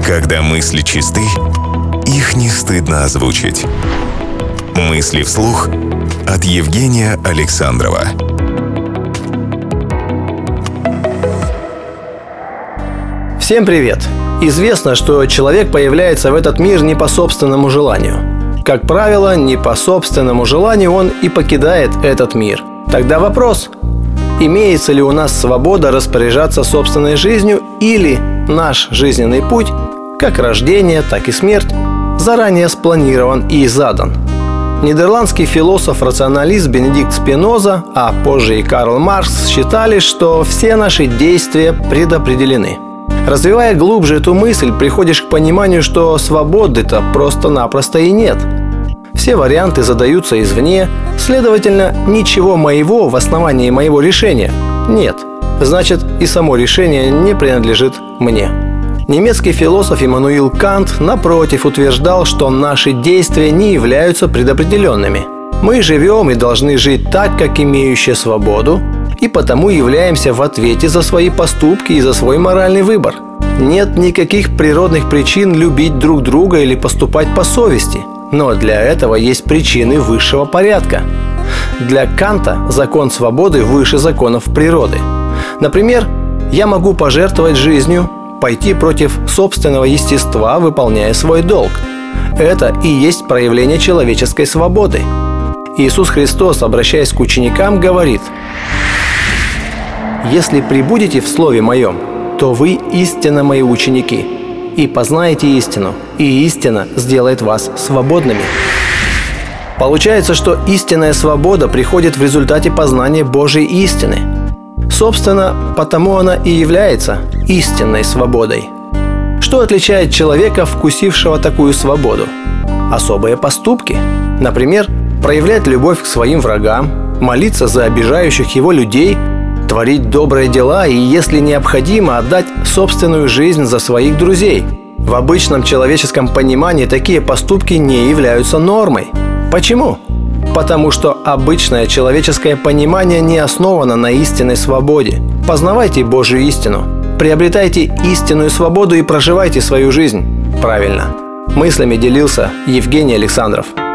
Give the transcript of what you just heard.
Когда мысли чисты, их не стыдно озвучить. Мысли вслух от Евгения Александрова. Всем привет! Известно, что человек появляется в этот мир не по собственному желанию. Как правило, не по собственному желанию он и покидает этот мир. Тогда вопрос: имеется ли у нас свобода распоряжаться собственной жизнью, или наш жизненный путь, как рождение, так и смерть, заранее спланирован и задан? Нидерландский философ-рационалист Бенедикт Спиноза, а позже и Карл Маркс считали, что все наши действия предопределены. Развивая глубже эту мысль, приходишь к пониманию, что свободы-то просто-напросто и нет. Все варианты задаются извне, следовательно, ничего моего в основании моего решения нет. Значит, и само решение не принадлежит мне. Немецкий философ Иммануил Кант, напротив, утверждал, что наши действия не являются предопределенными. Мы живем и должны жить так, как имеющие свободу, и потому являемся в ответе за свои поступки и за свой моральный выбор. Нет никаких природных причин любить друг друга или поступать по совести, но для этого есть причины высшего порядка. Для Канта закон свободы выше законов природы. Например, я могу пожертвовать жизнью, пойти против собственного естества, выполняя свой долг. Это и есть проявление человеческой свободы. Иисус Христос, обращаясь к ученикам, говорит: «Если пребудете в Слове Моем, то вы истинно Мои ученики, и познаете истину, и истина сделает вас свободными». Получается, что истинная свобода приходит в результате познания Божьей истины. Собственно, потому она и является истинной свободой. Что отличает человека, вкусившего такую свободу? Особые поступки. Например, проявлять любовь к своим врагам, молиться за обижающих его людей, творить добрые дела и, если необходимо, отдать собственную жизнь за своих друзей. В обычном человеческом понимании такие поступки не являются нормой. Почему? Потому что обычное человеческое понимание не основано на истинной свободе. Познавайте Божью истину, приобретайте истинную свободу и проживайте свою жизнь правильно. Мыслями делился Евгений Александров.